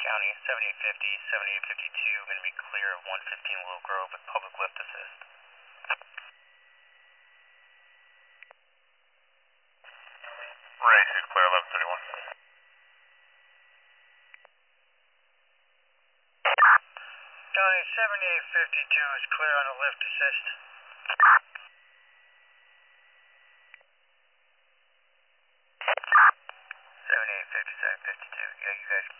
County, 7850, 7852, going to be clear of 115 Willow Grove with public lift assist. Right, who's clear 1131? County, 7852 is clear on the lift assist. 7850, 752, yeah, you guys